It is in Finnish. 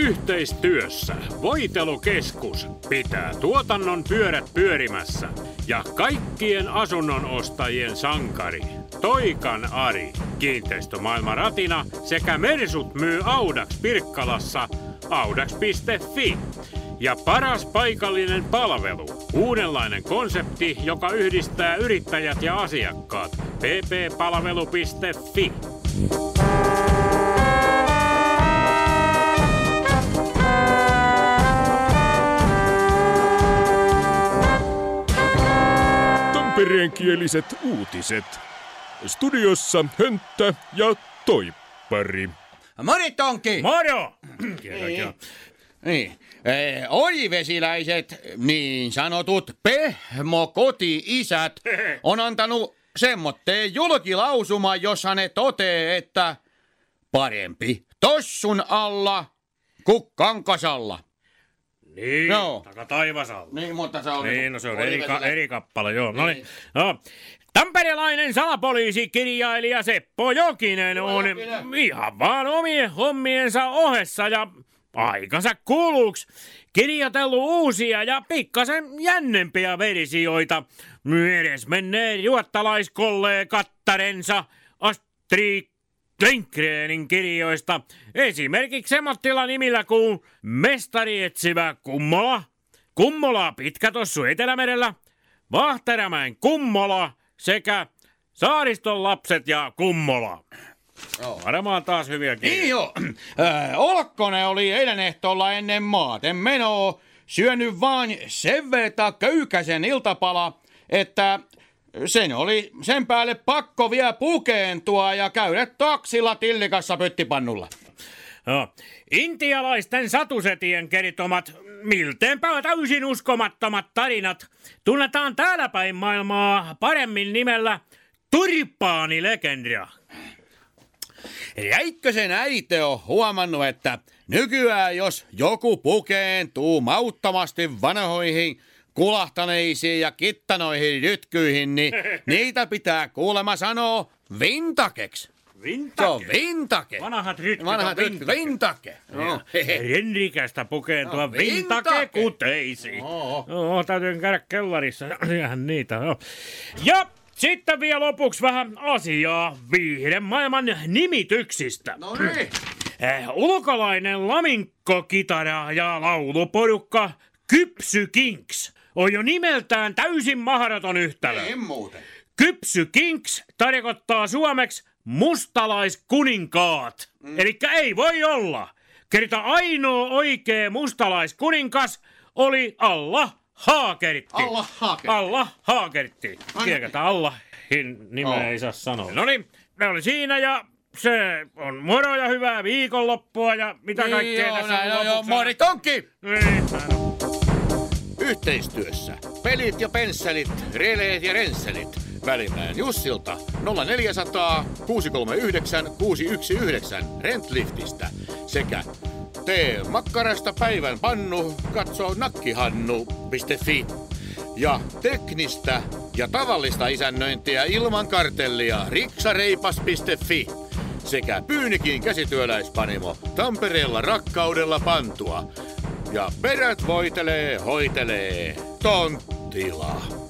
yhteistyössä Voitelukeskus pitää tuotannon pyörät pyörimässä ja kaikkien asunnon ostajien sankari Toikan Ari Kiinteistömaailma Ratina sekä Mersut myy Audax Pirkkalassa audax.fi. Ja paras paikallinen palvelu. Uudenlainen konsepti, joka yhdistää yrittäjät ja asiakkaat. pppalvelu.fi. Tampereenkieliset uutiset. Studiossa Hönttä ja Toippari. Mori Tonkki! Moro! Niin. Orivesiläiset, niin sanotut pehmokoti-isät, on antanut semmotteen julkilausuma, jossa ne totee, että parempi tossun alla kuin kankasalla. Niin, no. Taka taivasalla. Niin, mutta se on... Niin, no se on eri kappale, joo. Niin. No. Tamperelainen salapoliisikirjailija Seppo Jokinen on ihan vaan omien hommiensa ohessa ja aikansa kuluksi kirjoitellut uusia ja pikkasen jännempiä versioita edesmenneen juottalaiskollegattarensa Astrid Lindgrenin kirjoista. Esimerkiksi semmottilla nimillä kuin Mestari etsivä Kummola, Kummola Pitkätossu Etelämerellä, Vahteramäen Kummola sekä Saariston lapset ja Kummola. Varmaan taas hyviä kirjoja. Niin joo. Olkkonen oli eilen ehtoolla ennen maaten menoa syönyt vaan sen verta köykäisen iltapala, että sen oli sen päälle pakko vielä pukeentua ja käydä taksilla tillikassa pyttipannulla. No. Intialaisten satusetien kertomat milteenpä täysin uskomattomat tarinat tunnetaan täällä päin maailmaa paremmin nimellä Turpaani-legendia. Räikkösen äiti on huomannut, että nykyään jos joku pukeentuu mauttomasti vanhoihin kulahtaneisiin ja kittanoihin rytkyihin, niin niitä pitää kuulemma sanoa vintakeksi. Vintake? Se on vintake. Vanhat rytkyt on vintake. No. Renrikästä pukeentua no, vintakekuteisiin. Täytyy käydä kellarissa. Ihan niitä. No. Ja sitten vielä lopuksi vähän asiaa viihden maailman nimityksistä. No niin. Ulkolainen laminkokitara ja lauluporukka Kypsy Kings on jo nimeltään täysin mahdoton yhtälö. Ei muuten. Kypsy Kings tarkoittaa suomeksi mustalaiskuninkaat. Elikkä ei voi olla. Kerta ainoa oikea mustalaiskuninkas oli Allah Haakertti. Allah Haakertti. Tiedätkö, Allahin nimeä ei saa sanoa. Noniin, ne oli siinä ja se on moro ja hyvää viikonloppua ja mitä kaikkea tässä on lopuksi. Joo, mori Tonkki! Niin, Yhteistyössä pelit ja pensselit, releet ja rensselit. Välimäen Jussilta 0400 639 619 Rentliftistä sekä tee makkarasta päivän pannu, katso nakkihannu.fi. Ja teknistä ja tavallista isännöintiä ilman kartellia riksareipas.fi. Sekä Pyynikin käsityöläispanimo Tampereella rakkaudella pantua. Ja perät voitelee, hoitelee Tonttila.